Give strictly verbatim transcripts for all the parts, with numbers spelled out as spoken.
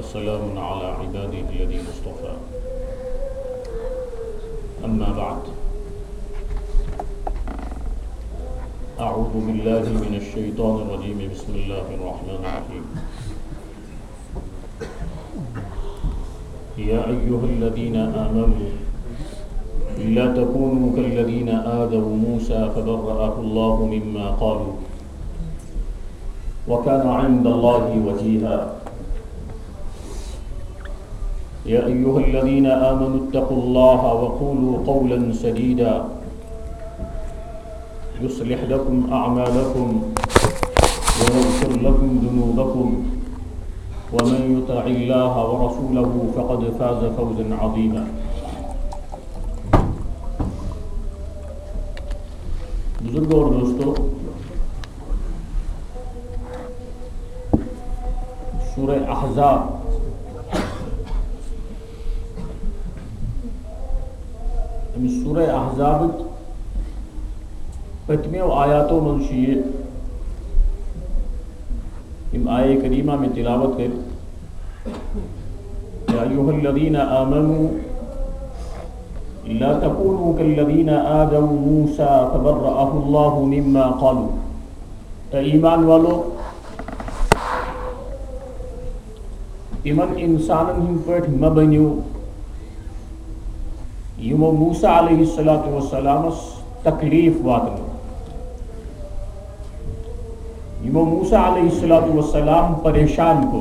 وسلام على عباده الذين اصطفى أما بعد أعوذ بالله من الشيطان الرجيم بسم الله الرحمن الرحيم يا أيها الذين آمنوا لا تكونوا كالذين آذوا موسى فبرأه الله مما قالوا وكان عند الله وجيها يا أيها الذين آمنوا اتقوا الله وقولوا قولا سديدا يصلح لكم أعمالكم ويغفر لكم ذنوبكم ومن يطع الله ورسوله فقد فاز فوزا عظيما. بزرگوں اور دوستو، سورہ احزاب سورہ احزاب پتمیو آیاتوں منشیے ام آیے کریمہ میں تلاوت کر یا ایھا الذین آمنوا لا تکونوا کالذین آذوا موسیٰ فبرأہ اللہ مما قالوا. اے ایمان والو، تمن انسانن ہند پٲٹھۍ مہ بنیو یمو موسیٰ علیہ الصلوۃ والسلامس تکلیف واتنو، یمو موسیٰ علیہ الصلوۃ والسلام پریشان کو.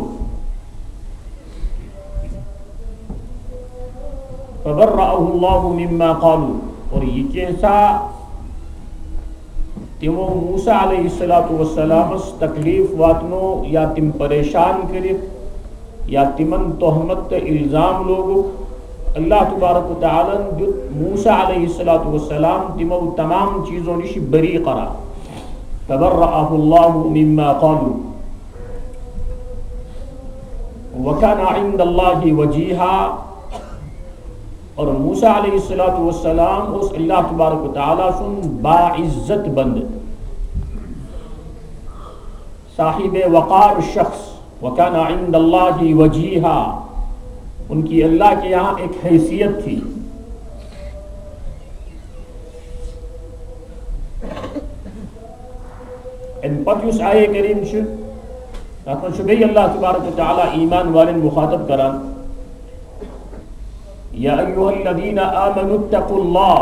فبرأہ اللہ مما قالوا، اور یہ کیسا تمو موسیٰ علیہ الصلوۃ والسلامس تکلیف واتنو یا تم پریشان کرت یا تمن تہمت الزام لوگو، اللہ تبارک و تعالیٰ دیت موسیٰ علیہ الصلوۃ والسلام تمو تمام چیزوں نش بری قرار. فبرأہ اللہ مما قالوا وکان عند اللہ وجیہا، اور موسیٰ علیہ الصلوۃ والسلام اس اللہ تبارک و تعالیٰ سن باعزت بند، صاحب وقار شخص. وکان عند اللہ وجیہا، ان کی اللہ کے یہاں ایک حیثیت تھی. ان پتہ اس آیے کریم چھ تتھ منٛز چھُ بیٚیہِ اللہ تبارک و تعالیٰ ایمان والٮ۪ن مخاطب کران، یا ایھا الذین آمنوا اتقوا اللہ،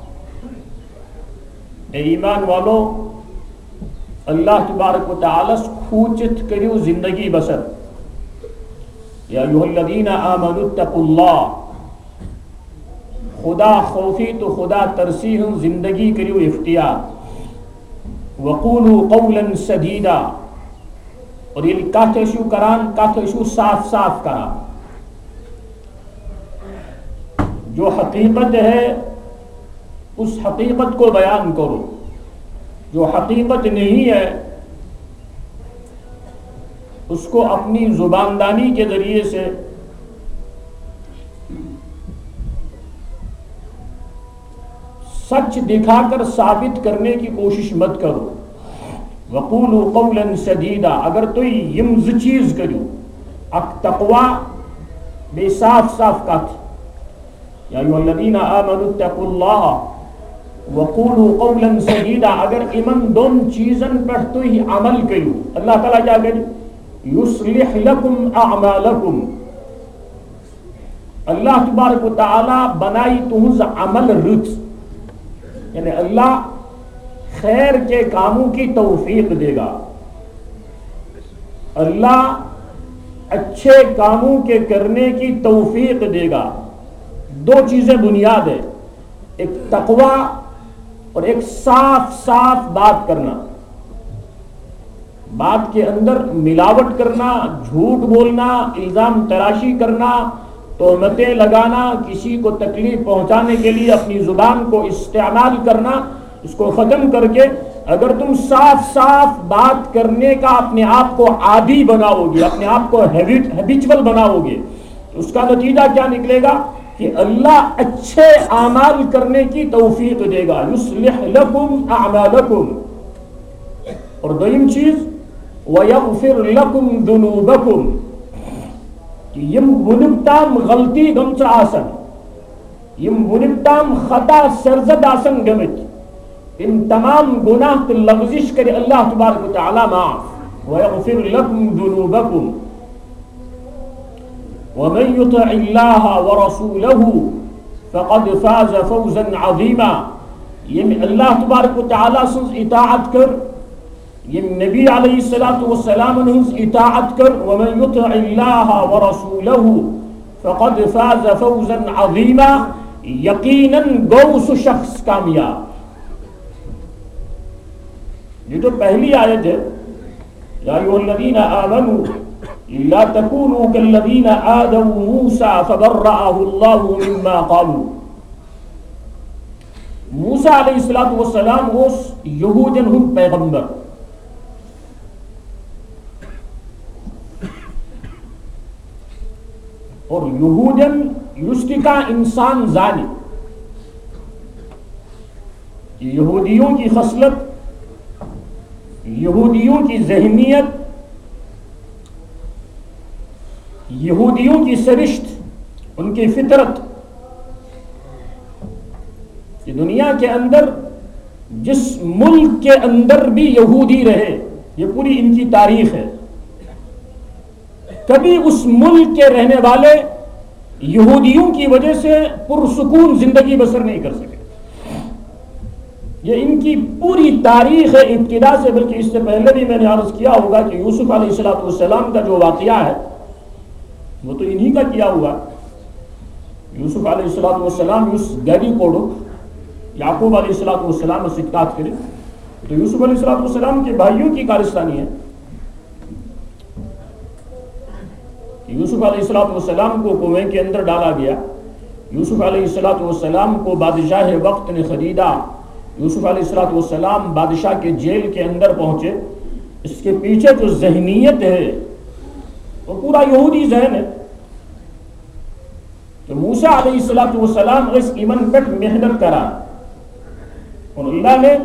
اے ایمان والو اللہ تبارک و تعالیٰ کھوچت کریو زندگی بسر. یا ایھا الذین آمنوا اتقوا اللہ، خدا خوفی تو خدا ترسی ہن زندگی کریو اختیار. وقولوا قولا سدیدا، اور یہ کتھ ٲسِو کران کتھ ٲسِو صاف صاف کران. جو حقیقت ہے اس حقیقت کو بیان کرو، جو حقیقت نہیں ہے اس کو اپنی زباندانی کے ذریعے سے سچ دکھا کر ثابت کرنے کی کوشش مت کرو. وقولوا قولا سدیدا، اگر تو یم ز چیز کرو، اک تقوی بے صاف صاف کت. یا ایھا الذین آمنوا اتقوا اللہ وقولوا قولا سدیدا، اگر امن دون چیزن پر تو عمل کرو، اللہ تعالیٰ کیا کرے؟ یصلح لکم اعمالکم، اللہ تبارک و تعالیٰ بنائی تہذ عمل رت، یعنی اللہ خیر کے کاموں کی توفیق دے گا. اللہ اچھے کاموں کے کرنے کی توفیق دے گا. دو چیزیں بنیاد ہے، ایک تقوی اور ایک صاف صاف بات کرنا. بات کے اندر ملاوٹ کرنا، جھوٹ بولنا، الزام تراشی کرنا، تہمتیں لگانا، کسی کو تکلیف پہنچانے کے لیے اپنی زبان کو استعمال کرنا، اس کو ختم کر کے اگر تم صاف صاف بات کرنے کا اپنے آپ کو عادی بناؤ گے، اپنے آپ کو ہیبیچول بناؤ گے، تو اس کا نتیجہ کیا نکلے گا کہ اللہ اچھے اعمال کرنے کی توفیق دے گا. یصلح لکم اعمالکم، اور دویم چیز وَيَغْفِرْ لَكُمْ ذُنُوبَكُمْ، کہ یم ونکتام غلطی گمچ آسن، یم ونکتام خطا سرزد آسن گمت، ان تمام گناہ تل لغزش کرے اللہ تبارک و تعالی معاف ویغفر لکم ذنوبکم ومن يطع الله ورسوله فقد فاز فوزا عظیما. یم اللہ تبارک و تعالی سنز اطاعت کر، یم نبی علیہ الصلوۃ والسلام ہنز اطاعت کر، ومن يطع الله ورسوله فقد فاز فوزا عظیما، یقیناً گو سو شخص کامیاب. یہ تو پہلی آیت ہے، یا ایھا الذین آمنوا لا تكونوا كالذين آذوا موسى فبرأه الله مما قالوا. موسیٰ علیہ الصلوۃ والسلام اس یہودین ہم پیغمبر، اور یہودین یشتکا انسان ظالم. یہودیوں کی خصلت، یہودیوں کی ذہنیت، یہودیوں کی سرشت، ان کی فطرت، کہ دنیا کے اندر جس ملک کے اندر بھی یہودی رہے، یہ پوری ان کی تاریخ ہے، کبھی اس ملک کے رہنے والے یہودیوں کی وجہ سے پرسکون زندگی بسر نہیں کر سکے. یہ ان کی پوری تاریخ ہے ابتدا سے. بلکہ اس سے پہلے بھی میں نے عرض کیا ہوگا کہ یوسف علیہ الصلوۃ والسلام کا جو واقعہ ہے وہ تو انہی کا کیا ہوا. یوسف علیہ الصلوۃ والسلام اس گیری کوڑو یعقوب علیہ الصلوۃ والسلام سے سکات کرے تو یوسف علیہ الصلوۃ والسلام کے بھائیوں کی کارستانی ہے. یوسف علیہ الصلوۃ والسلام کو کنویں کے اندر ڈالا گیا، یوسف علیہ الصلوۃ والسلام کو بادشاہ وقت نے خریدا، یوسف علیہ الصلوۃ والسلام بادشاہ کے جیل کے اندر پہنچے. اس کے پیچھے جو ذہنیت ہے وہ پورا یہودی ذہن ہے. تو موسیٰ علیہ الصلوۃ والسلام اس ایمن پٹ محنت کرا، اور اللہ نے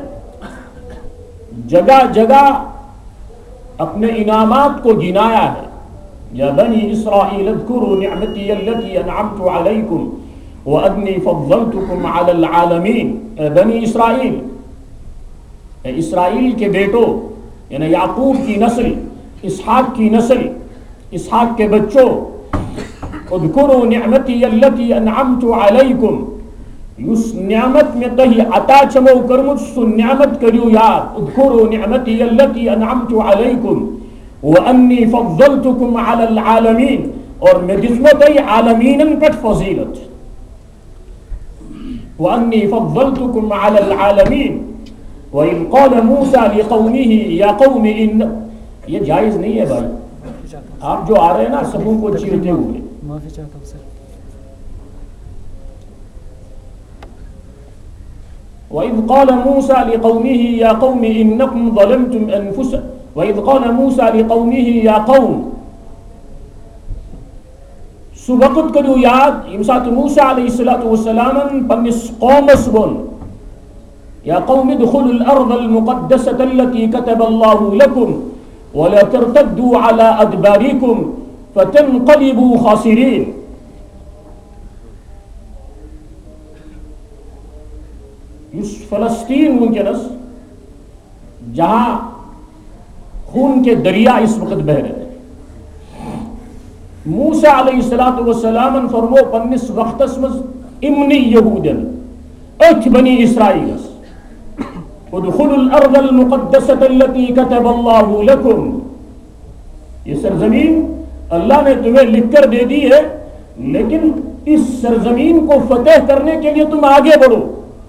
جگہ جگہ اپنے انعامات کو گنایا ہے. یا بنی اسرائیل اذکروا نعمتی التی انعمت علیکم وانی فضلتکم علی العالمین. اے بنی اسرائیل، اے اسرائیل کے بیٹوں، یعنی یعقوب کی نسل، اسحاق کی نسل، اسحاق کے بچوں، اذکروا نعمتی التی انعمت علیکم، اس نعمت میں تہی عطا چمو کرمت سو نعمت کریو یاد. اذکروا نعمتی التی انعمت علیکم وانی فضلتکم علی العالمین، اور میں جسمت ای عالمین پر فضیلت، وانی فضلتکم علی العالمین. وَإِذْ قَالَ مُوسَى لِقَوْمِهِ يَا قَوْمِ إِنَّ. یہ جائز نہیں ہے بھائی، آپ جو آ رہے ہیں نا سبوں کو چیرتے ہوئے. معافی چاہتا ہوں سر. وَإِذْ قَالَ مُوسَى لِقَوْمِهِ يَا قَوْمِ إِنَّكُمْ ظَلَمْتُمْ أَنفُسَكُمْ. وَإِذْ قَالَ مُوسَى لِقَوْمِهِ يَا قَوْمِ. سو وقت کرو یاد امسات موسیٰ علیہ الصلوۃ والسلام پنس قوم سبن. یا قوم ادخلوا الارض المقدسة التي كتب الله لكم ولا ترتدوا على ادباركم فتنقلبوا خاسرین. اس فلسطین ممکنس جہاں خون کے دریا اس وقت بہ رہے ہیں، موسیٰ علیہ الصلوۃ والسلام فرمو پنس وقت اسمز امنی یہودن اچ بنی اسرائیل ادخلوا الارض المقدسة التي كتب الله لكم. یہ سرزمین اللہ نے تمہیں لکھ کر دے دی ہے، لیکن اس سرزمین کو فتح کرنے کے لیے تم آگے بڑھو.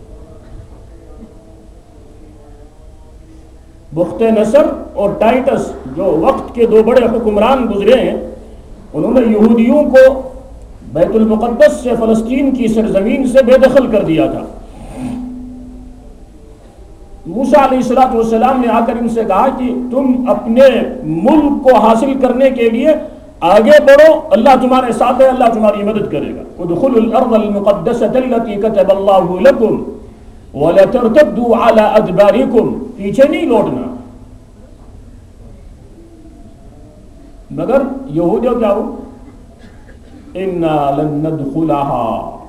بخت نصر اور ٹائٹس جو وقت کے دو بڑے حکمران گزرے ہیں، انہوں نے یہودیوں کو بیت المقدس سے فلسطین کی سرزمین سے بے دخل کر دیا تھا. موسیٰ علیہ الصلوۃ والسلام نے آ کر ان سے کہا کہ تم اپنے ملک کو حاصل کرنے کے لیے آگے بڑھو، اللہ تمہارے ساتھ ہے، اللہ تمہاری مدد کرے گا. ادخلوا الارض المقدسة التي كتب الله لكم ولا ترتدوا على ادباركم. پیچھے نہیں لوٹنا. مگر یہودیوں کیا ہو इन्ना लन नदखुलहा,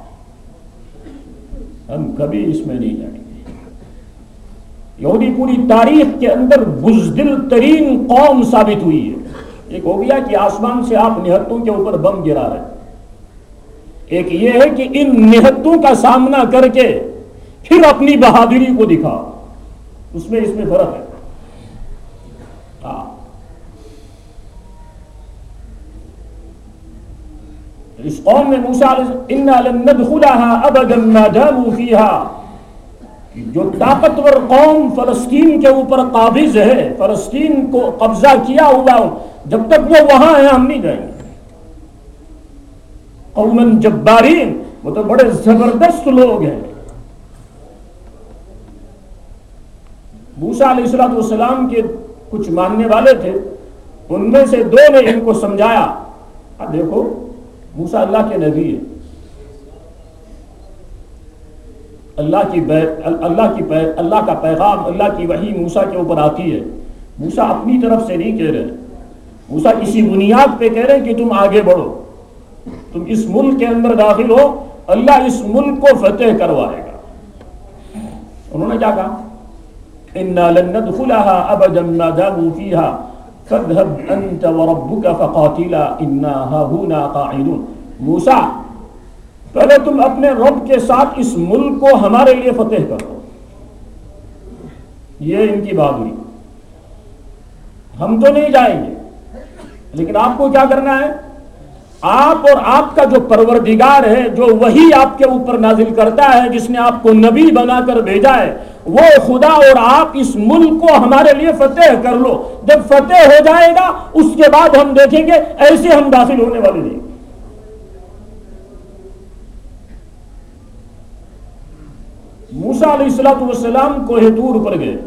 हम कभी इसमें नहीं जाएंगे। यहूदी पूरी तारीख के अंदर बुज़दिल तरीन कौम साबित हुई है। एक हो गया कि आसमान से आप निहत्तों के ऊपर बम गिरा रहे, एक ये है कि इन निहत्तों का सामना करके फिर अपनी बहादुरी को दिखा, उसमें इसमें फर्क है। हाँ, इस कौम में मूसा इन्ना लन नदखुलहा अबदन मा दामू फीहा, जो ताकतवर कौम फलस्तीन के ऊपर काबिज है, फलस्तीन को कब्जा किया हुआ, जब तक वो वहां है हम नहीं जाएंगे। कौमन जब्बारीन, वो तो बड़े जबरदस्त लोग हैं। मूसा अलैहिस्सलाम के कुछ मानने वाले थे, उनमें से दो ने इनको समझाया, देखो मूसा अल्लाह के नबी है, अल्लाह की अल्लाह की अल्लाह का पैगाम, अल्लाह की वही मूसा के ऊपर आती है। मूसा अपनी तरफ से नहीं कह रहे, मूसा इसी बुनियाद पे कह रहे हैं कि तुम आगे बढ़ो, तुम इस मुल्क के अंदर दाखिल हो, अल्लाह इस मुल्क को फतेह करवाएगा। उन्होंने क्या कहा, इन्ना लन नदखुलहा अबदन मा दामू फीहा फadhhab anta व रब्बुका फकातिला इन्ना हाहुना काइदून। मूसा, पहले तुम अपने रब के साथ इस मुल्क को हमारे लिए फतेह करो। ये इनकी बहादुरी, हम तो नहीं जाएंगे, लेकिन आपको क्या करना है, आप और आपका जो परवरदिगार है, जो वही आपके ऊपर नाजिल करता है, जिसने आपको नबी बनाकर भेजा है, वो खुदा और आप इस मुल्क को हमारे लिए फतेह कर लो। जब फतेह हो जाएगा उसके बाद हम देखेंगे, ऐसे हम दाखिल होने वाले नहीं। मूसा अलैहिस्सलातु वस्सलाम कोहे तूर पर गए,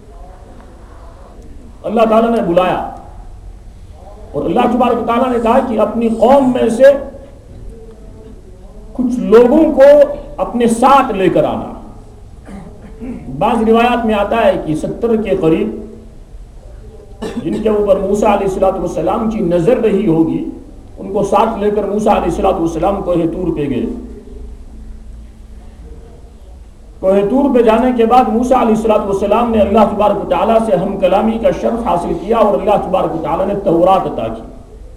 अल्लाह ताला ने बुलाया और अल्लाह तबारक ताला ने कहा कि अपनी कौम में से कुछ लोगों को अपने साथ लेकर आना। बाज़ रिवायात में आता है कि सत्तर के करीब जिनके ऊपर मूसा अलैहिस्सलातु वस्सलाम की नजर रही होगी, उनको साथ लेकर मूसा अलैहिस्सलातु वस्सलाम कोहे तूर पे गए। कोहे तूर पे जाने के बाद मूसा अलैहिस्सलातु वस्सलाम ने अल्लाह तबारक व तआला से हम कलामी का शर्फ हासिल किया और अल्लाह तबारक व तआला ने तौरात अता की।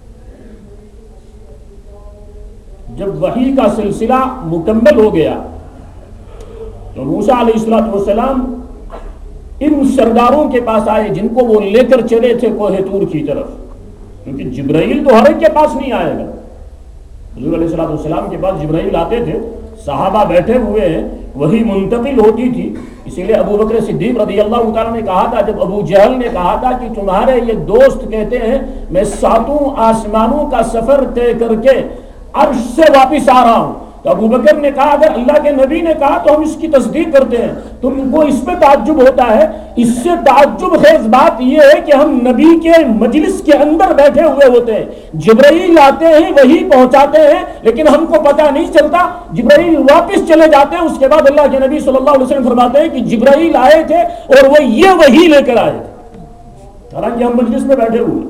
जब वही का सिलसिला मुकम्मल हो गया तो मूसा अलैहिस्सलातु वस्सलाम इन सरदारों के पास आए जिनको वो लेकर चले थे कोहे तूर की तरफ, क्योंकि जिब्राइल तो हर एक के पास नहीं आएगा। हुजूर अलैहिस्सलातु वस्सलाम के पास जिब्राइल आते थे, सहाबा बैठे हुए हैं, वही मुंतकिल होती थी। इसीलिए अबू बकर सिद्दीक रज़ियल्लाहु ताला ने कहा था, जब अबू जहल ने कहा था कि तुम्हारे ये दोस्त कहते हैं मैं सातों आसमानों का सफर तय करके अर्श से वापिस आ रहा हूं, तो अबू बकर ने कहा अगर अल्लाह के नबी ने कहा तो हम इसकी तस्दीक करते हैं। तुमको इसमें ताज्जुब होता है, इससे ताज्जुब खेज बात यह है कि हम नबी के मजलिस के अंदर बैठे हुए होते हैं, जिब्राइल आते हैं, वही पहुंचाते हैं, लेकिन हमको पता नहीं चलता, जिब्राइल वापस चले जाते हैं। उसके बाद अल्लाह के नबी सल्लल्लाहु अलैहि वसल्लम फरमाते हैं कि जिब्राइल आए थे और वो ये वही लेकर आए थे, हालांकि हम मजलिस में बैठे हुए।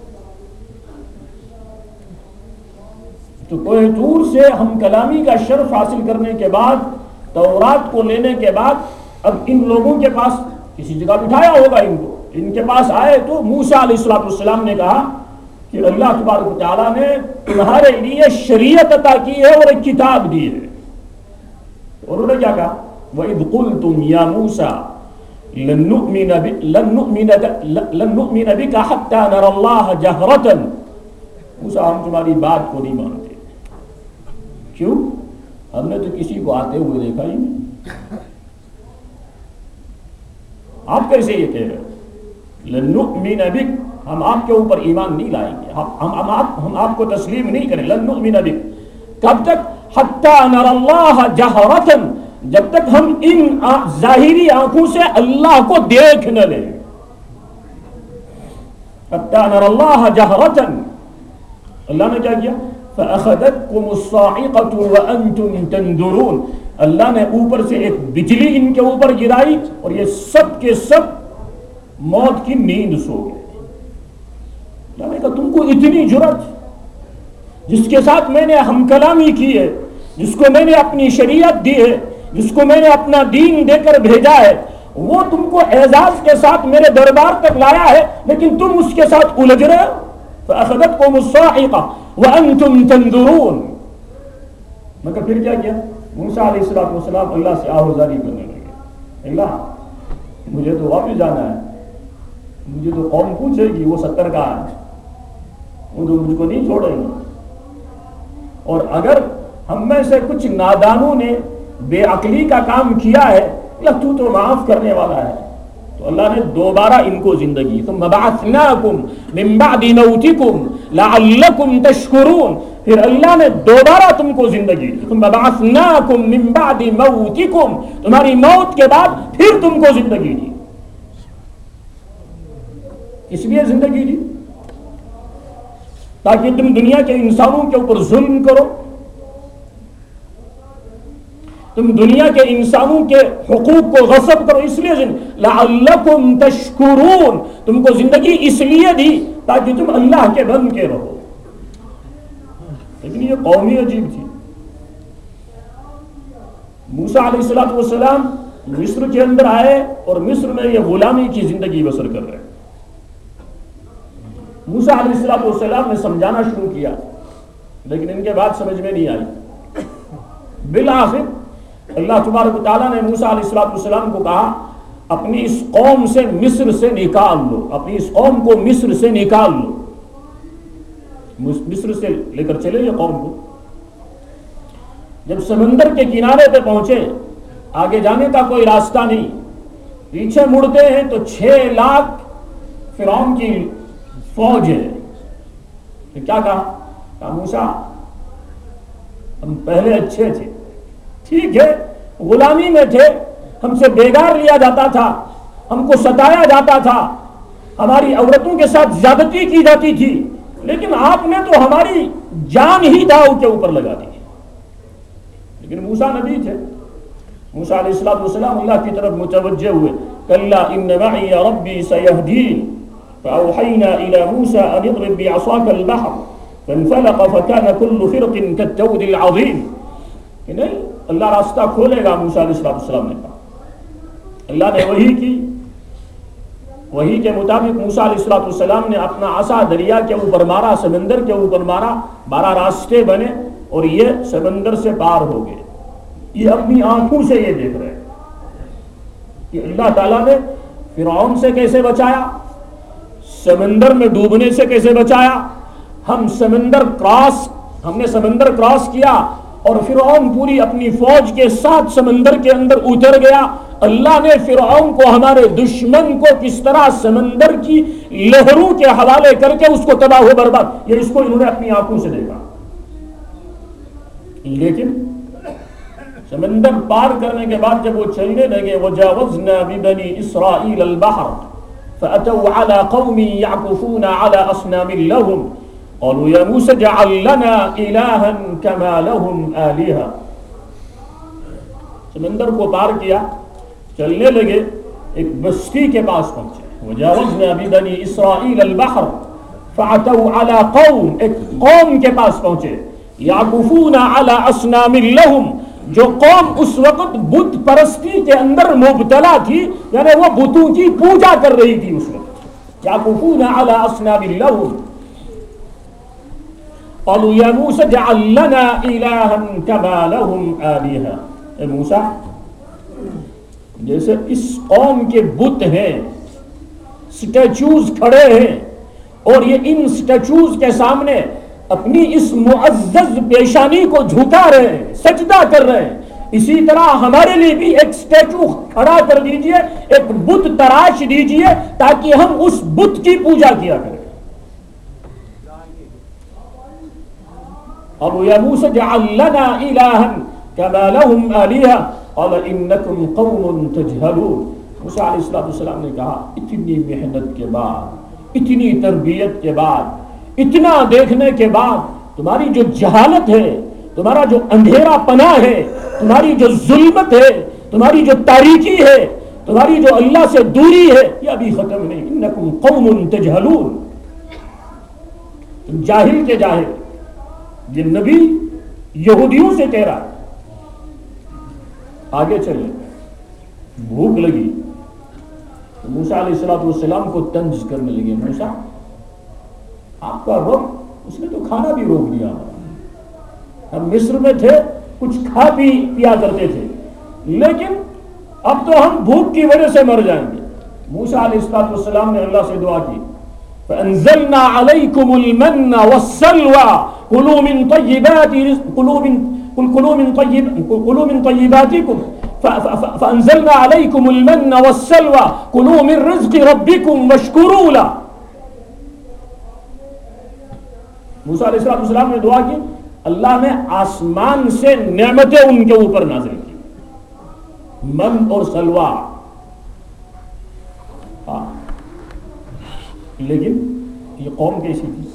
तो कोहे तूर से हम कलामी का शर्फ हासिल करने के बाद, तौरात को लेने के बाद, अब इन लोगों के पास किसी जगह बिठाया होगा इनको, इनके पास आए तो मूसा अलैहिस्सलाम ने कहा कि अल्लाह तबारक व तआला ने तुम्हारे लिए शरीयत अता की है और एक किताब दी है। और उन्होंने क्या कहा, वइज़ क़ुल्तुम या मूसा लन नुअमिन बिका हत्ता नरल्लाह जहरतन, मूसा हम तुम्हारी बात को नहीं मानते। क्यों? हमने तो किसी को आते हुए देखा ही नहीं, आप कैसे ये कह रहे? लन नुअमिन बिक, हम आपके ऊपर ईमान नहीं लाएंगे, हम हम हम, आप, हम आपको तस्लीम नहीं करें। लन नुअमिन बिक कब तक? हत्ता नरल्लाह जहरतन, जब तक हम इन जाहिरी आंखों से अल्लाह को देख न लें। हत्ता नरल्लाह जहरतन, अल्लाह ने क्या किया? फ़अख़ज़तकुमुस्साइक़तु व अंतुम तंज़ुरून, अल्लाह ने ऊपर से एक बिजली इनके ऊपर गिराई और ये सब के सब मौत की नींद सो गए। अल्लाह ने कहा तुमको इतनी जुर्रत, جس کے ساتھ میں نے ہم کلامی کی ہے، جس کو میں نے اپنی شریعت دی ہے، جس کو میں نے اپنا دین دے کر بھیجا ہے، وہ تم کو اعزاز کے ساتھ میرے دربار تک لایا ہے، لیکن تم اس کے ساتھ الجھ رہے ہو۔ فَأَخَذَتْكُمُ الصَّاعِقَةُ وَأَنْتُمْ تَنْظُرُونَ۔ مگر پھر کیا کیا؟ موسیٰ علیہ الصلوۃ والسلام اللہ سے آہوزاری کرنے لگے، اللہ مجھے تو واپس جانا ہے، مجھے تو قوم پوچھے گی وہ ستر کا ہے، وہ تو مجھ کو نہیں چھوڑیں گے، اور اگر ہم میں سے کچھ نادانوں نے بے عقلی کا کام کیا ہے، اللہ تو تو معاف کرنے والا ہے۔ تو اللہ نے دوبارہ ان کو زندگی، ثم بعثناکم من بعد موتکم لعلکم تشکرون، پھر اللہ نے دوبارہ تم کو زندگی دی، ثم بعثناکم من بعد موتکم، تمہاری موت کے بعد پھر تم کو زندگی دی۔ اس لیے زندگی دی تاکہ تم دنیا کے انسانوں کے اوپر ظلم کرو، تم دنیا کے انسانوں کے حقوق کو غصب کرو، اس لیے لعلکم تشکرون، تم کو زندگی اس لیے دی تاکہ تم اللہ کے بن کے رہو۔ لیکن یہ قومی عجیب تھی۔ موسیٰ علیہ الصلوۃ والسلام مصر کے اندر آئے اور مصر میں یہ غلامی کی زندگی بسر کر رہے ہیں۔ موسیٰ علیہ الصلوۃ والسلام نے سمجھانا شروع کیا، لیکن ان کے بات سمجھ میں نہیں آئی۔ بالآخر اللہ تبارک و تعالیٰ نے موسیٰ علیہ الصلوۃ والسلام کو کہا اپنی اس قوم سے مصر سے نکال لو، اپنی اس قوم کو مصر سے نکال لو، مصر سے لے کر چلے یہ قوم کو۔ جب سمندر کے کنارے پہ پہنچے، آگے جانے کا کوئی راستہ نہیں، پیچھے مڑتے ہیں تو چھ لاکھ فرعون کی فوج ہے۔ پھر کیا کہا؟ کہا موسیٰ ہم پہلے اچھے تھے، ٹھیک ہے غلامی میں تھے، ہم سے بیگار لیا جاتا تھا، ہم کو ستایا جاتا تھا، ہماری عورتوں کے ساتھ زیادتی کی جاتی تھی، لیکن آپ نے تو ہماری جان ہی داؤ کے اوپر لگا دی۔ لیکن موسیٰ نبی تھے، موسیٰ علیہ الصلوۃ والسلام اللہ کی طرف متوجہ ہوئے، کلا ان معی ربی سیہدین، فأوحینا الی موسیٰ ان اضرب بعصاک البحر فانفلق فکان کل فرق کالطود العظیم۔ کہ نہیں اللہ راستہ کھولے گا، موسیٰ علیہ الصلوۃ والسلام نے کہا۔ اللہ نے وحی کی، وحی کے مطابق موسیٰ علیہ الصلوۃ والسلام نے اپنا عصا دریا کے اوپر مارا، سمندر کے اوپر مارا، بارہ راستے بنے اور یہ سمندر سے پار ہو گئے۔ یہ اپنی آنکھوں سے یہ دیکھ رہے ہیں کہ اللہ تعالیٰ نے فرعون سے کیسے بچایا، سمندر میں ڈوبنے سے کیسے بچایا۔ ہم سمندر کراس ہم نے سمندر کراس کیا اور فرعون پوری اپنی فوج کے ساتھ سمندر کے اندر اتر گیا۔ اللہ نے فرعون کو، ہمارے دشمن کو، کس طرح سمندر کی لہروں کے حوالے کر کے اس کو تباہ و برباد، یہ اس کو انہوں نے اپنی آنکھوں سے دیکھا۔ لیکن سمندر پار کرنے کے بعد جب وہ چلنے لگے، وَجَاوَزْنَا بِبَنِي إِسْرَائِيلَ الْبَحْرَ فَأَتَوْا عَلَى قَوْمٍ يَعْكُفُونَ عَلَى أَصْنَامٍ لَهُمْ قَالُوا يَا مُوسَى اجْعَل لَّنَا إِلَٰهًا كَمَا لَهُمْ آلِهَةٌ۔ سمندر کو پار کیا، چلنے لگے، ایک بستی کے پاس پہنچے، وَجَاوَزْنَا بِبَنِي إِسْرَائِيلَ الْبَحْرَ فَأَتَوْا عَلَى قَوْمٍ، ایک قوم کے پاس پہنچے، یعکفون علی اصنام لہم، جو قوم اس وقت بت پرستی کے اندر مبتلا تھی، یعنی وہ بتوں کی پوجا کر رہی تھی اس وقت، یعکفون علی اصنام لہم قالوا یا موسیٰ اجعل لنا الہا کما لہم آلہہ۔ اے موسیٰ جیسے اس قوم کے بت ہیں، سٹیچوز کھڑے ہیں اور یہ ان سٹیچوز کے سامنے اپنی اس معزز پیشانی کو جھکا رہے ہیں، سجدہ کر رہے ہیں، اسی طرح ہمارے لیے بھی ایک سٹیچو کھڑا کر دیجئے، ایک بت تراش دیجئے تاکہ ہم اس بت کی پوجا کیا کریں۔ قالوا یا موسیٰ اجعل لنا الہا کما لہم آلہہ قال انکم قوم تجہلون۔ موسیٰ علیہ السلام نے کہا اتنی محنت کے بعد، اتنی تربیت کے بعد، اتنا دیکھنے کے بعد تمہاری جو جہالت ہے، تمہارا جو اندھیرا پنا ہے، تمہاری جو ظلمت ہے، تمہاری جو تاریکی ہے، تمہاری جو اللہ سے دوری ہے، یہ ابھی ختم نہیں۔ انکم قوم تجہلون، تم جاہل کے جاہل، یہ نبی یہودیوں سے کہہ رہا ہے. آگے چلے، بھوک لگی تو موسیٰ علیہ الصلوۃ والسلام کو طنز کرنے لگے. موسیٰ آپ کا رب اس نے تو کھانا بھی روک دیا. ہم مصر میں تھے، کچھ کھا پی پیا کرتے تھے، لیکن اب تو ہم بھوک کی وجہ سے مر جائیں گے. موسیٰ علیہ الصلوۃ والسلام نے اللہ سے دعا کی، فَأَنزَلْنَا عَلَيْكُمُ الْمَنَّ وَالسَّلْوَىٰ كُلُوا مِن طَيِّبَاتِ كُلُوا مِن كُلُوا مِن كُلُوا مِن طَيِّبَاتِكُمْ فَأَنزَلْنَا عَلَيْكُمُ الْمَنَّ وَالسَّلْوَىٰ كُلُوا مِن رِّزْقِ رَبِّكُمْ وَاشْكُرُوا لَهُ. موسیٰ علیہ السلام نے دعا کی، اللہ نے آسمان سے نعمتیں ان کے اوپر نازل کی، من اور سلوا. ہاں لیکن یہ قوم کیسی تھی؟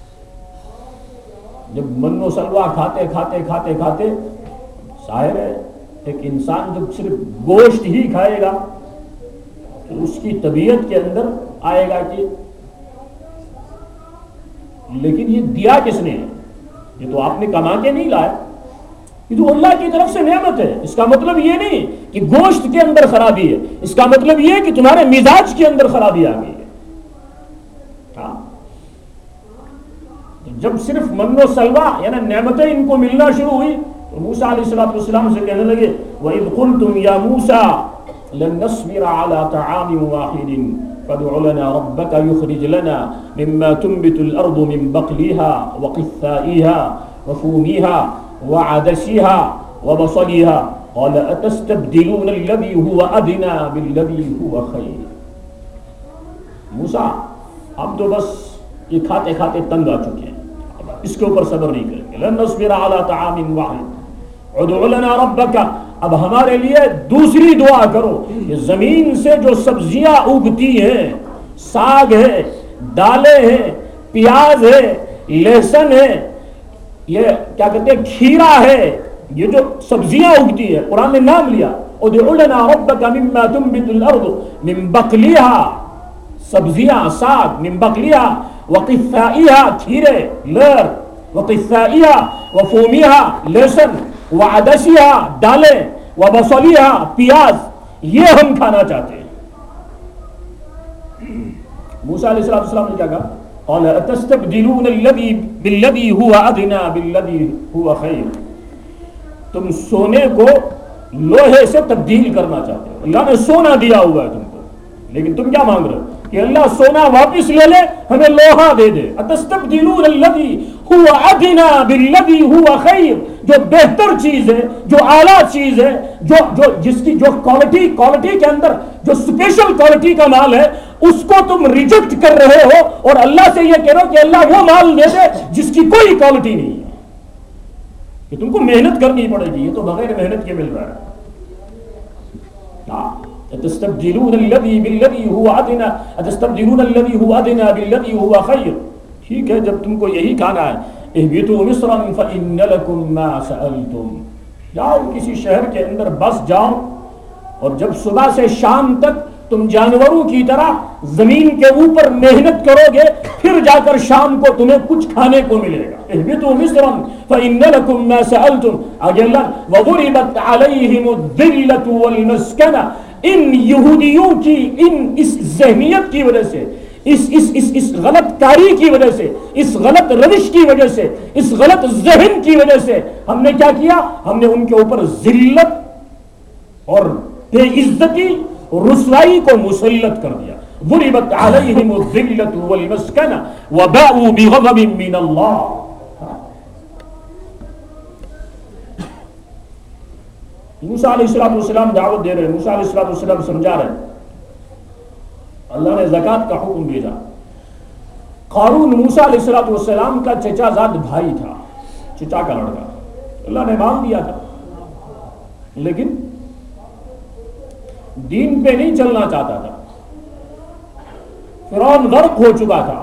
جب من و سلوا کھاتے کھاتے کھاتے کھاتے ظاہر ہے ایک انسان جب صرف گوشت ہی کھائے گا تو اس کی طبیعت کے اندر آئے گا کہ لیکن یہ دیا کس نے ہے؟ یہ تو آپ نے کما کے نہیں لائے، یہ تو اللہ کی طرف سے نعمت ہے. اس کا مطلب یہ نہیں کہ گوشت کے اندر خرابی ہے، اس کا مطلب یہ کہ تمہارے مزاج کے اندر خرابی آ گئی ہے. ہاں جب صرف من و سلوا یعنی نعمتیں ان کو ملنا شروع ہوئی تو موسیٰ علیہ الصلوۃ والسلام سے کہنے لگے، وَإِذْ قُلْتُمْ يَا مُوسَىٰ لَن نَّصْبِرَ عَلَىٰ طَعَامٍ وَاحِدٍ فَادْعُ لَنَا رَبَّكَ يُخْرِجْ لَنَا مِمَّا تُنبِتُ الْأَرْضُ مِن بَقْلِهَا وَقِثَّائِهَا وَفُومِهَا وَعَدَسِهَا وَبَصَلِهَا قَالَ أَتَسْتَبْدِلُونَ الَّذِي هُوَ أَدْنَىٰ بِالَّذِي هُوَ خَيْرٌ. موسیٰ ہم تو بس یہ کھاتے کھاتے تنگ آ چکے ہیں، اس کے اوپر صبر نہیں کریں گے. لن نصبر علی طعام واحد ادع لنا ربک، اب ہمارے لیے دوسری دعا کرو. یہ زمین سے جو سبزیاں اگتی ہیں، ساگ ہے، دالیں ہیں، پیاز ہے، لہسن ہے، یہ کیا کہتے ہیں کھیرا ہے، یہ جو سبزیاں اگتی ہے قرآن نے نام لیا ادع لنا ربک مما تنبت الارض من بقلیها، سبزیاں ساگ، من بقلیها وقثائها کھیرے لر، وقثائها وفومیها لہسن، وعدسها دالیں، وبصلیها پیاز، یہ ہم کھانا چاہتے ہیں. موسیٰ علیہ السلام نے کیا کہا؟ قال اتستبدلون الذی بالذی هو ادنی بالذی هو خیر. تم سونے کو لوہے سے تبدیل کرنا چاہتے ہو. اللہ نے سونا دیا ہوا ہے تم کو، لیکن تم کیا مانگ رہے ہو کہ اللہ سونا واپس لے لے، ہمیں لوہا دے دے. اتستبدلون الذی هو ادنی بالذی هو خیر، جو بہتر چیز ہے، جو اعلیٰ چیز ہے، جو جو جس کی جو کوالٹی کوالٹی کے اندر جو اسپیشل کوالٹی کا مال ہے، اس کو تم ریجیکٹ کر رہے ہو اور اللہ سے یہ کہہ رہے ہو کہ اللہ وہ مال دے دے جس کی کوئی کوالٹی نہیں ہے، کہ تم کو محنت کرنی پڑے گی، یہ تو بغیر محنت کے مل رہا ہے. تستبدلون الذی بالذی هو ادنی اتستبدلون الذی هو ادنی بالذی هو خیر. ٹھیک ہے، جب تم کو یہی کھانا ہے، اہبطوا مصرا فإن لکم ما سألتم، جاؤ کسی شہر کے اندر بس جاؤ، اور جب صبح سے شام تک تم جانوروں کی طرح زمین کے اوپر محنت کرو گے، پھر جا کر شام کو تمہیں کچھ کھانے کو ملے گا. اہبطوا مصرا فإن لکم ما سألتم. آگے اللہ وضربت علیہم الذلۃ والمسکنہ، ان یہودیوں کی ان اس ذہنیت کی وجہ سے، اس اس اس اس غلط کاری کی وجہ سے، اس غلط روش کی وجہ سے، اس غلط ذہن کی وجہ سے ہم نے کیا کیا؟ ہم نے ان کے اوپر ذلت اور بے عزتی رسوائی کو مسلط کر دیا. ضربت علیہم الذلۃ والمسکنہ وباءوا بغضب من اللہ. موسیٰ علیہ السلام دعوت دے رہے ہیں، موسیٰ علیہ السلام سمجھا رہے ہیں. اللہ نے زکوٰۃ کا حکم بھیجا. قارون موسیٰ علیہ السلام کا چچا زاد بھائی تھا، چچا کا لڑکا. اللہ نے مان دیا تھا، لیکن دین پہ نہیں چلنا چاہتا تھا. فرعون غرق ہو چکا تھا،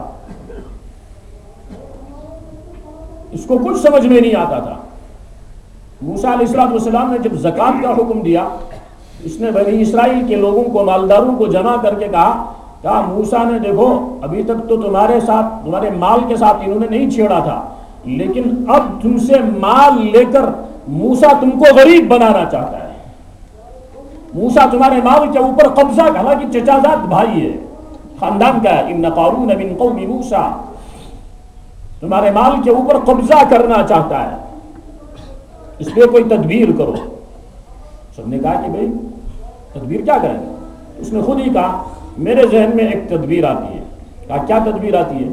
اس کو کچھ سمجھ میں نہیں آتا تھا. موسیٰ علیہ السلام نے جب زکوٰۃ کا حکم دیا، اس نے بنی اسرائیل کے لوگوں کو، مالداروں کو جمع کر کے کہا کہا موسیٰ نے دیکھو ابھی تک تو تمہارے ساتھ، تمہارے مال کے ساتھ انہوں نے نہیں چھیڑا تھا، لیکن اب تم سے مال لے کر موسیٰ تم کو غریب بنانا چاہتا ہے. موسیٰ تمہارے مال کے اوپر قبضہ، حالانکہ چچا زاد بھائی ہے، خاندان کا ہے. ان قارون من قوم موسیٰ، تمہارے مال کے اوپر قبضہ کرنا چاہتا ہے، اس لیے کوئی تدبیر کرو. سب نے کہا کہ بھئی تدبیر کیا کریں؟ اس نے خود ہی کہا میرے ذہن میں ایک تدبیر آتی ہے. کہا کیا تدبیر آتی ہے؟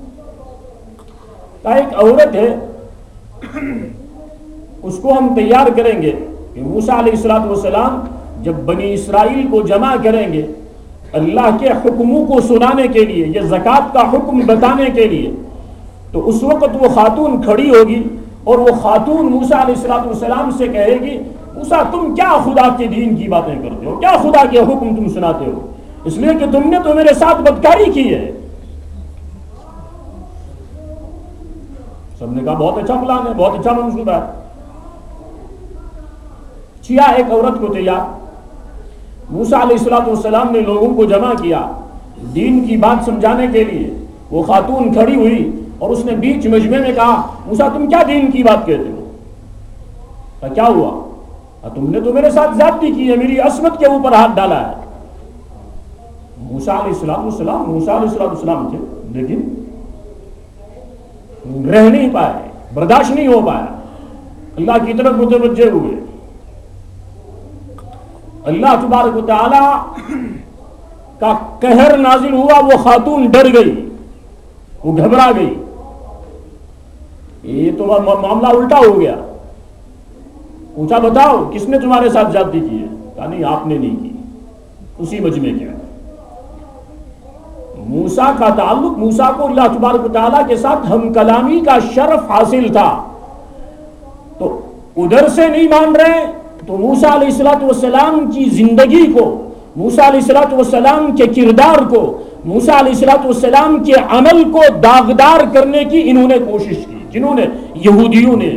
کہا ایک عورت ہے، اس کو ہم تیار کریں گے کہ موسیٰ علیہ الصلوۃ والسلام جب بنی اسرائیل کو جمع کریں گے اللہ کے حکموں کو سنانے کے لیے، یہ زکوٰۃ کا حکم بتانے کے لیے، تو اس وقت وہ خاتون کھڑی ہوگی اور وہ خاتون موسیٰ علیہ الصلوۃ والسلام سے کہے گی موسیٰ تم کیا خدا کے دین کی باتیں کرتے ہو، کیا خدا کے حکم تم سناتے ہو، اس لیے کہ تم نے تو میرے ساتھ بدکاری کی ہے. سب نے کہا بہت اچھا پلان ہے، بہت اچھا منصوبہ ہے. کیا ایک عورت کو تیار. موسیٰ علیہ الصلوۃ والسلام نے لوگوں کو جمع کیا دین کی بات سمجھانے کے لیے. وہ خاتون کھڑی ہوئی اور اس نے بیچ مجمع میں کہا موسیٰ تم کیا دین کی بات کہتے ہو؟ کہا کیا ہوا؟ تم نے تو میرے ساتھ زیادتی کی ہے، میری عصمت کے اوپر ہاتھ ڈالا ہے. موسیٰ علیہ الصلوۃ والسلام موسیٰ علیہ الصلوۃ والسلام تھے، لیکن رہ نہیں پائے، برداشت نہیں ہو پایا، اللہ کی طرف متوجہ ہوئے. اللہ تبارک و تعالی کا قہر نازل ہوا، وہ خاتون ڈر گئی، وہ گھبرا گئی. یہ تو معاملہ الٹا ہو گیا. پوچھا بتاؤ کس نے تمہارے ساتھ زیادتی کی ہے؟ کہا نہیں آپ نے نہیں کی. اسی مجمع کے موسیٰ کا تعلق، موسیٰ کو اللہ تبارک و تعالیٰ کے ساتھ ہم کلامی کا شرف حاصل تھا، تو ادھر سے نہیں مان رہے تو موسیٰ علیہ الصلوۃ والسلام کی زندگی کو، موسیٰ علیہ الصلوۃ والسلام کے کردار کو، موسیٰ علیہ الصلوۃ والسلام کے عمل کو داغدار کرنے کی انہوں نے کوشش کی. جنہوں نے یہودیوں نے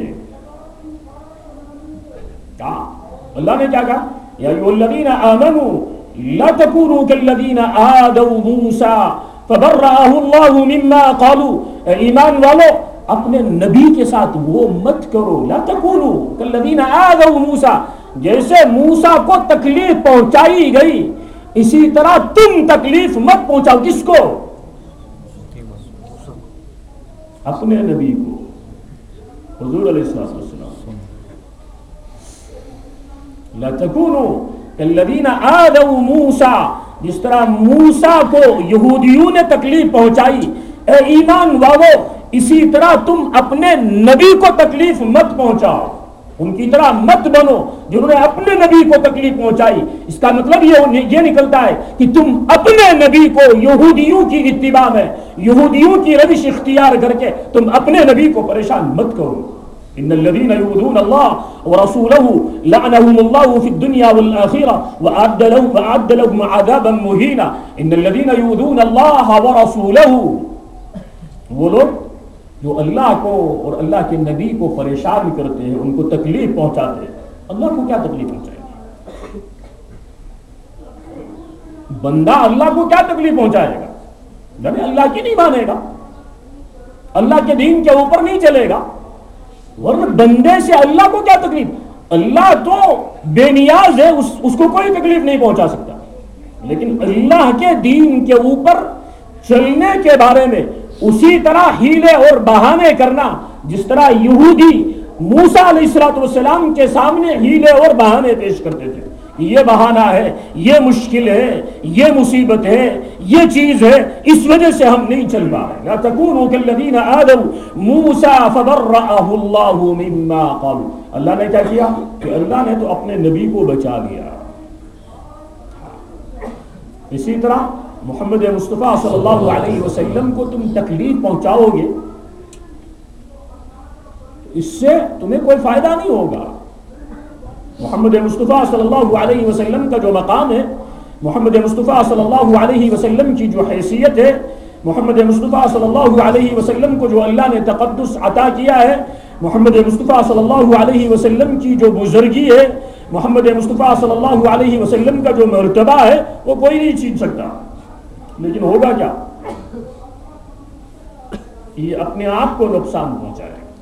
کہا، اللہ نے کیا کہا یا ایھا الذین آمنوا لا تکونوا کالذین آذوا موسیٰ فبرأہ اللہ مما قالوا. ایمان والو اپنے نبی کے ساتھ وہ مت کرو، لا تکونوا کالذین آذوا موسیٰ، جیسے موسیٰ کو تکلیف پہنچائی گئی اسی طرح تم تکلیف مت پہنچاؤ. کس کو؟ اپنے نبی کو، حضور علیہ الصلوۃ والسلام. لا تکونوا کالذین آذوا موسیٰ، جس طرح موسیٰ کو یہودیوں نے تکلیف پہنچائی، اے ایمان والو اسی طرح تم اپنے نبی کو تکلیف مت پہنچاؤ، ان کی طرح مت بنو جنہوں نے اپنے نبی کو تکلیف پہنچائی. اس کا مطلب یہ نکلتا ہے کہ تم اپنے نبی کو یہودیوں کی اتباع میں، یہودیوں کی روش اختیار کر کے تم اپنے نبی کو پریشان مت کرو. ان الذين يؤذون الله ورسوله لعنهم الله في الدنيا والاخره واعد لهم واعد لهم عذابا مهينا. ان الذين يؤذون الله ورسوله، وہ لوگ جو اللہ کو اور اللہ کے نبی کو پریشان کرتے ہیں، ان کو تکلیف پہنچاتے ہیں. اللہ کو کیا تکلیف پہنچائے گا؟ بندہ اللہ کو کیا تکلیف پہنچائے گا؟ جب اللہ کی نہیں مانے گا، اللہ کے دین کے اوپر نہیں چلے گا، ورنہ بندے سے اللہ کو کیا تکلیف؟ اللہ تو بے نیاز ہے، اس, اس کو کوئی تکلیف نہیں پہنچا سکتا. لیکن اللہ کے دین کے اوپر چلنے کے بارے میں اسی طرح ہیلے اور بہانے کرنا جس طرح یہودی موسیٰ علیہ الصلوۃ والسلام کے سامنے ہیلے اور بہانے پیش کرتے تھے. یہ بہانہ ہے، یہ مشکل ہے، یہ مصیبت ہے، یہ چیز ہے، اس وجہ سے ہم نہیں چل پا رہے. لا تکونوا کالذین آذوا موسیٰ فبرأہ اللہ مما قالوا. اللہ نے کیا کیا کہ اللہ نے تو اپنے نبی کو بچا لیا. اسی طرح محمد مصطفیٰ صلی اللہ علیہ وسلم کو تم تکلیف پہنچاؤ گے، اس سے تمہیں کوئی فائدہ نہیں ہوگا. محمد مصطفیٰ صلی اللہ علیہ وسلم کا جو مقام ہے، محمد مصطفیٰ صلی اللہ علیہ وسلم کی جو حیثیت ہے، محمد مصطفیٰ صلی اللہ علیہ وسلم کو جو اللہ نے تقدس عطا کیا ہے، محمد مصطفیٰ صلی اللہ علیہ وسلم کی جو بزرگی ہے، محمد مصطفیٰ صلی اللہ علیہ وسلم کا جو مرتبہ ہے، وہ کوئی نہیں چھین سکتا. لیکن ہوگا کیا؟ یہ اپنے آپ کو نقصان پہنچائے گا.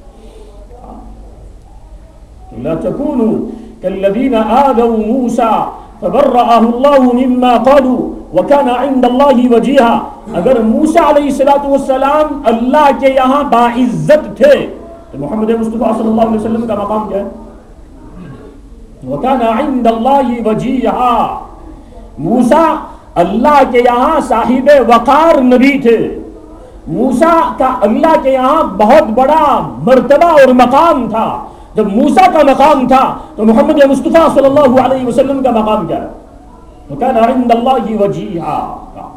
لا تكونوا كالذين آذوا موسى فبرأه الله مما قالوا وكان عند الله وجيها. اگر موسیٰ علیہ الصلوۃ والسلام اللہ کے یہاں باعزت تھے تو محمد مصطفیٰ صلی اللہ علیہ وسلم کا مقام کیا ہے؟ وكان عند الله وجيها. موسیٰ اللہ کے یہاں صاحب وقار نبی تھے. موسیٰ کا اللہ کے یہاں بہت بڑا مرتبہ اور مقام تھا. جب موسیٰ کا مقام تھا تو محمد مصطفیٰ صلی اللہ علیہ وسلم کا مقام کیا ہے؟ وَكَانَ عِنْدَ اللَّهِ وَجِيهًا.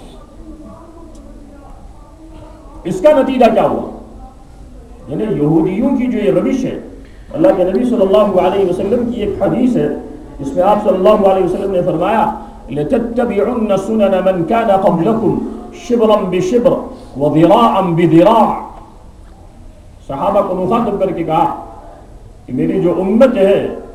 اس کا نتیجہ کیا ہوا؟ یعنی یہودیوں کی جو یہ روش ہے، اللہ کے نبی صلی اللہ علیہ وسلم کی ایک حدیث ہے، اس میں آپ صلی اللہ علیہ وسلم نے فرمایا لَتَتَّبِعُنَّ سُنَنَ مَنْ كَانَ قَبْلَكُمْ شِبْرًا بِشِبْرٍ وَذِرَاعًا بِذِرَاعٍ. صحابہ کو مخاطب کر کے کہا کہ میری جو امت ہے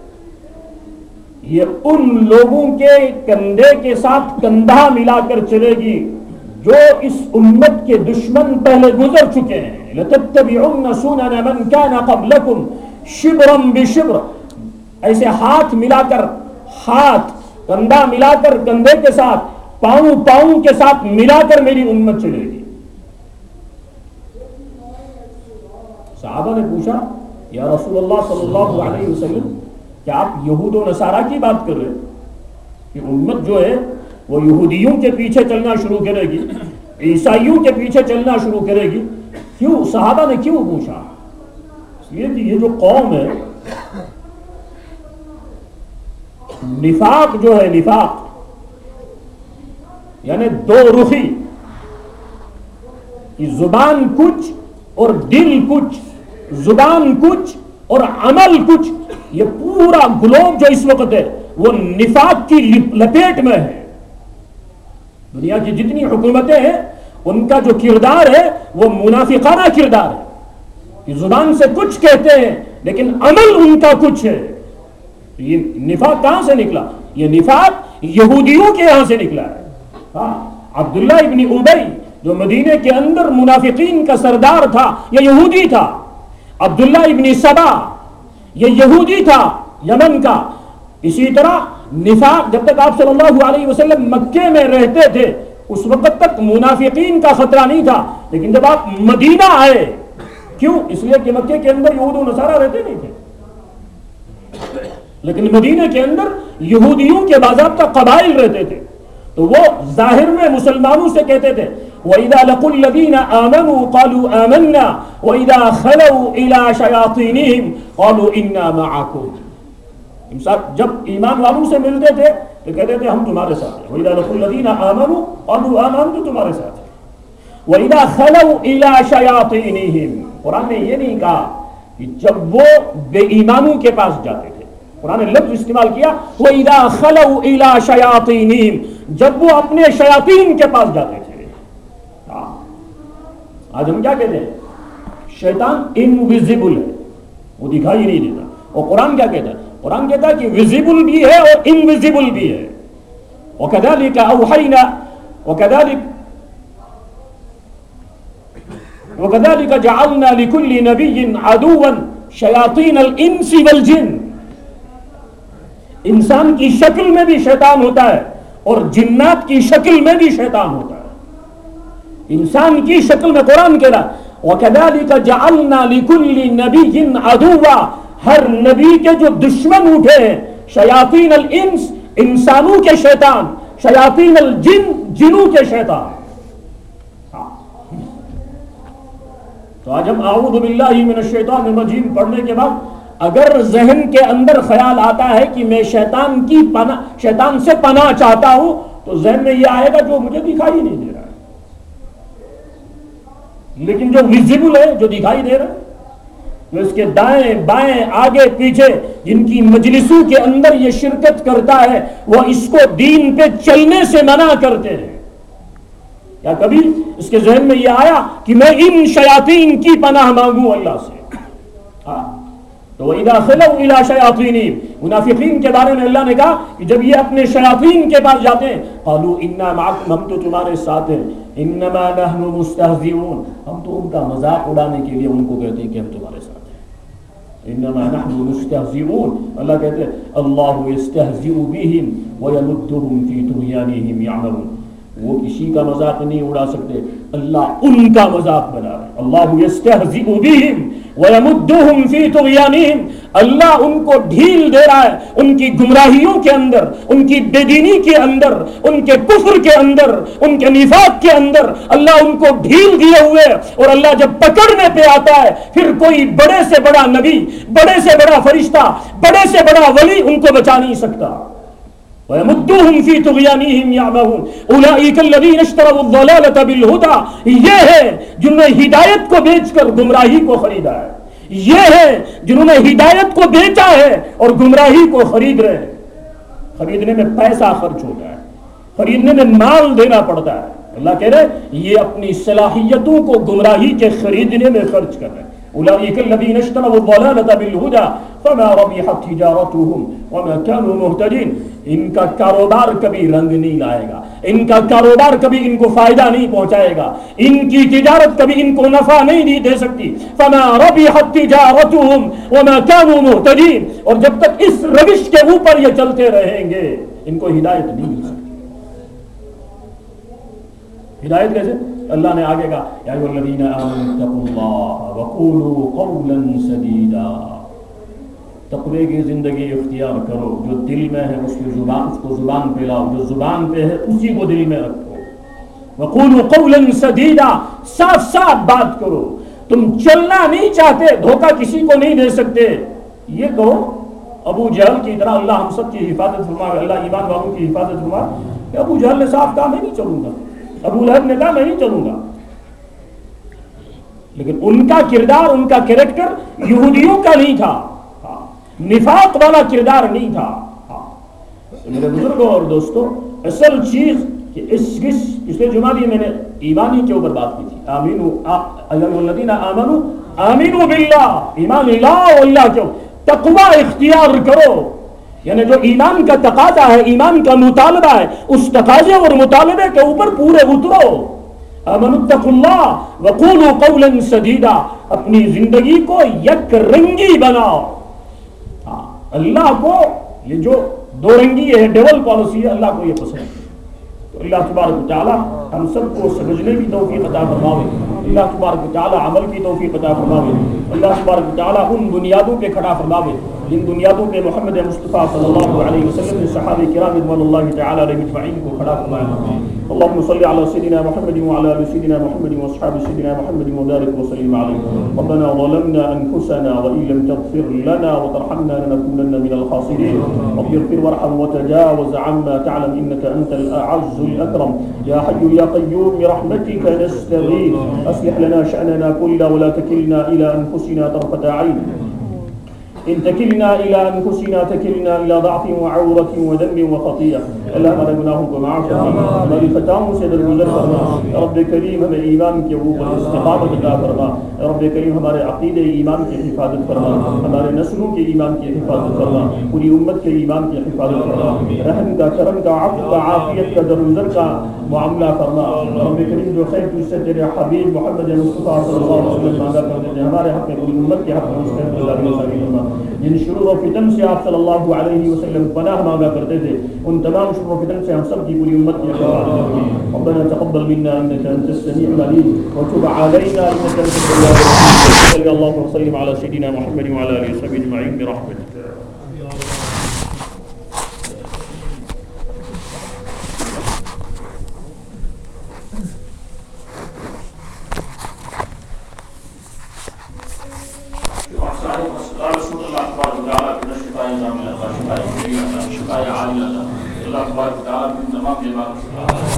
یہ ان لوگوں کے کندھے کے ساتھ کندھا ملا کر چلے گی جو اس امت کے دشمن پہلے گزر چکے ہیں. لَتَتَّبِعُنَّ سُنَنَ مَنْ كَانَ قَبْلَكُمْ شِبْرًا بِشِبْرٍ. ایسے ہاتھ ملا کر، ہاتھ کندھا ملا کر کندھے کے ساتھ، پاؤں پاؤں کے ساتھ ملا کر میری امت چلے گی. صحابہ نے پوچھا یا رسول اللہ صلی اللہ علیہ وسلم کیا آپ یہود و نصارہ کی بات کر رہے ہیں کہ امت جو ہے وہ یہودیوں کے پیچھے چلنا شروع کرے گی، عیسائیوں کے پیچھے چلنا شروع کرے گی؟ کیوں صحابہ نے کیوں پوچھا؟ اس لیے کہ یہ جو قوم ہے، نفاق جو ہے، نفاق یعنی دو رخی، کہ زبان کچھ اور دل کچھ، زبان کچھ اور عمل کچھ. یہ پورا گلوب جو اس وقت ہے وہ نفاق کی لپیٹ میں ہے. دنیا کی جتنی حکومتیں ہیں ان کا جو کردار ہے وہ منافقانہ کردار ہے، کہ زبان سے کچھ کہتے ہیں لیکن عمل ان کا کچھ ہے. یہ نفاق کہاں سے نکلا؟ یہ نفاق یہودیوں کے یہاں سے نکلا ہے. ہاں، عبداللہ ابن ابی جو مدینے کے اندر منافقین کا سردار تھا یہ یہودی تھا. عبداللہ ابن سبا یہ یہودی تھا یمن کا. اسی طرح نفاق جب تک آپ صلی اللہ علیہ وسلم مکے میں رہتے تھے اس وقت تک منافقین کا خطرہ نہیں تھا، لیکن جب آپ مدینہ آئے، کیوں؟ اس لیے کہ مکے کے اندر یہود و نصارہ رہتے نہیں تھے، لیکن مدینہ کے اندر یہودیوں کے باضابطہ قبائل رہتے تھے. تو وہ ظاہر میں مسلمانوں سے کہتے تھے وَإِذَا لَقُوا الَّذِينَ آمَنُوا قَالُوا آمَنَّا وَإِذَا خَلَوْا إِلَىٰ شَيَاطِينِهِمْ قَالُوا إِنَّا مَعَكُمْ. جب ایمان والوں سے ملتے تھے تو کہتے تھے ہم تمہارے ساتھ ہیں. وَإِذَا لَقُوا الَّذِينَ آمَنُوا قَالُوا آمَنْتُ تمہارے ساتھ ہیں. وَإِذَا خَلَوْا إِلَىٰ شَيَاطِينِهِمْ. قرآن نے یہ نہیں کہا کہ جب وہ بے ایمانوں کے پاس جاتے تھے، قرآن نے لفظ استعمال کیا وَإِذَا خَلَوْا إِلَىٰ شَيَاطِينِهِمْ، جب وہ اپنے شیاطین کے پاس جاتے تھے. آج ہم کیا کہتے ہیں؟ شیطان انویزیبل ہے، وہ دکھائی نہیں دیتا. اور قرآن کیا کہتا ہے؟ قرآن کہتا ہے کہ ویزیبل بھی ہے اور انویزیبل بھی ہے. وَكَذَلِكَ أَوْحَيْنَا وَكَذَلِكَ وَكَذَلِكَ جَعَلْنَا لِكُلِّ نَبِيٍّ عَدُوًّا شَيَاطِينَ الْإِنسِ وَالْجِنِّ. انسان کی شکل میں بھی شیطان ہوتا ہے اور جنات کی شکل میں بھی شیطان ہوتا ہے. انسان کی شکل میں قرآن کہہ رہا وَكَذَلِكَ جَعَلْنَا لِكُلِّ نَبِيٍّ عَدُوًّا، ہر نبی کے جو دشمن اٹھے ہیں، شیاطین الانس انسانوں کے شیطان، شیاطین الجن جنوں کے شیطان. تو آج ہم اعوذ باللہ من الشیطان الرجیم پڑھنے کے بعد اگر ذہن کے اندر خیال آتا ہے کہ میں شیطان کی پناہ شیطان سے پناہ چاہتا ہوں تو ذہن میں یہ آئے گا جو مجھے دکھائی نہیں دے رہا ہے، لیکن جو ویزیبل ہے، جو دکھائی دے رہا ہے، جو اس کے دائیں بائیں آگے پیچھے جن کی مجلسوں کے اندر یہ شرکت کرتا ہے وہ اس کو دین پہ چلنے سے منع کرتے ہیں. کیا کبھی اس کے ذہن میں یہ آیا کہ میں ان شیاطین کی پناہ مانگوں اللہ سے؟ ہاں. تو وَإِذَا خَلَوْا إِلَىٰ شَيَاطِينِهِمْ، منافقین کے بارے میں اللہ نے کہا کہ جب یہ اپنے شیاطین کے پاس جاتے ہیں قَالُوا إِنَّا مَعَكُمْ، ہم تو تمہارے ساتھ ہیں، إِنَّمَا نَحْنُ مُسْتَهْزِئُونَ، ہم تو ان کا مذاق اڑانے کے لیے ان کو کہتے ہیں کہ ہم تمہارے ساتھ ہیں. انما نحن مستهزئون. اللہ کہتے ہیں اللہ یستہزئ بہم ویمدہم فی طغیانہم یعمہون. وہ کسی کا مذاق نہیں اڑا سکتے, اللہ ان کا مذاق بنا رہا ہے. اللہ یستہزئ بہم ویمدہم فی طغیانہم, اللہ ان کو ڈھیل دے رہا ہے ان کی گمراہیوں کے اندر, ان کی بے دینی کے اندر, ان کے کفر کے اندر, ان کے نفاق کے اندر. اللہ ان کو ڈھیل دیے ہوئے, اور اللہ جب پکڑنے پہ آتا ہے پھر کوئی بڑے سے بڑا نبی, بڑے سے بڑا فرشتہ, بڑے سے بڑا ولی ان کو بچا نہیں سکتا. وَيَمُدُّهُمْ فِي طُغْيَانِهِمْ يَعْمَهُونَ أُولَئِكَ الَّذِينَ اشْتَرَوُا الضَّلَالَةَ بِالْهُدَى. یہ ہے جنہوں نے ہدایت کو بیچ کر گمراہی کو خریدا ہے. یہ ہے جنہوں نے ہدایت کو بیچا ہے اور گمراہی کو خرید رہے ہیں. خریدنے میں پیسہ خرچ ہوتا ہے, خریدنے میں مال دینا پڑتا ہے. اللہ کہہ رہے یہ اپنی صلاحیتوں کو گمراہی کے خریدنے میں خرچ کر رہے ہیں. اولئک الذین اشتروا الضلالۃ بالہدی فما ربحت تجارتهم وما كانوا مهتدین. ان کا کاروبار کبھی رنگ نہیں لائے گا, ان کا کاروبار کبھی ان کو فائدہ نہیں پہنچائے گا, ان کی تجارت کبھی ان کو نفع نہیں دے سکتی. فما ربحت تجارتهم وما كانوا مهتدین. اور جب تک اس روش کے اوپر یہ چلتے رہیں گے ان کو ہدایت نہیں مل سکتی. ہدایت کیسے؟ اللہ نے آگے کہا یا ایھا الذین آمنوا اتقوا اللہ وقولوا قولا سدیدا. تقوی کی زندگی اختیار کرو, جو دل میں ہے اس کو زبان اس کو زبان پہ لاؤ, جو زبان پہ ہے اسی کو دل میں رکھو. وقولوا قولا سدیدا, صاف صاف بات کرو. تم چلنا نہیں چاہتے, دھوکہ کسی کو نہیں دے سکتے, یہ کہو ابو جہل کی طرح اللہ ہم سب کی حفاظت فرمائے, اللہ ایمان والوں کی حفاظت فرمائے. کہ ابو جہل نے صاف کہا میں نہیں چلوں گا, ابو لہب نے کہا میں نہیں چلوں گا, لیکن ان کا کردار, ان کا کریکٹر یہودیوں کا نہیں تھا, نفاق والا کردار نہیں تھا. میرے بزرگوں اور دوستوں, اصل چیز کہ اس پچھلے جمعہ بھی میں نے ایمانی کے اوپر بات کی تھی. آمینو ایھا الذین آمنو آمینو باللہ, ایمان لاؤ اللہ کے, تقوی اختیار کرو. یعنی جو ایمان کا تقاضا ہے, ایمان کا مطالبہ ہے, اس تقاضے اور مطالبے کے اوپر پورے اترو. آمنوا اتقوا اللہ وقولوا قولا سدیدا. اپنی زندگی کو یک رنگی بناؤ. اللہ کو یہ جو دو رنگی ہے, ڈبل پالیسی ہے, اللہ کو یہ پسند ہے. تو اللہ تبارک و تعالی ہم سب کو سمجھنے کی توفیق عطا فرماوے, اللہ تبارک و تعالی عمل کی توفیق عطا فرماوے, اللہ تبارک و تعالی ان بنیادوں پہ کھڑا فرماوے جن بنیادوں پہ محمد مصطفیٰ صلی اللہ علیہ وسلم نے صحابہ کرام رضوان اللہ تعالی علیہم اجمعین کو کھڑا فرمایا. اللهم صل على سيدنا محمد وعلى ال سيدنا محمد واصحاب سيدنا محمد وبارك وسلم عليه. ربنا ظلمنا انفسنا وان لم تغفر لنا وترحمنا لنكونن من الخاسرين. رب اغفر وارحم وتجاوز عما تعلم انك انت الاعز الاكرم. يا حي يا قيوم برحمتك نستغيث. اصلح لنا شأننا كله ولا تكلنا الى انفسنا طرفة عين. ان تکلنا الى انفسنا تکلنا الى ضعف وعورت وذنب وخطیہ. اللہ ہمارے گناہوں کو معاف فرما, ہماری خطاؤں سے درگزر فرما. رب کریم ہمیں ایمان کے اوپر استقامت عطا فرما. رب کریم ہمارے عقیدے ایمان کی حفاظت فرما, ہمارے نسلوں کے ایمان کی حفاظت فرما, پوری امت کے ایمان کی حفاظت فرما. رحم کا, کرم کا, عفو کا, عافیت کا, درگزر کا معاملہ فرما. رب کریم جو خیر تجھ سے تیرے حبیب محمد مصطفیٰ صلی اللہ علیہ وسلم مانگا کرتے تھے, ہمارے حق میں, پوری امت کے حق میں اس فرما. جن شرور و فتن سے آپ صلی اللہ علیہ وسلم پناہ مانگا کرتے تھے, ان تمام شرور و فتن سے ہم سب کی پوری امت کی حفاظت فرما. ربنا تقبل منا انك انت السميع العليم وتب علينا انك انت التواب الرحيم. صلی اللہ وسلم علی سیدنا محمد وعلى اله وصحبه اجمعین برحمتک. اللہ تبارک و تعالی تمام بیماروں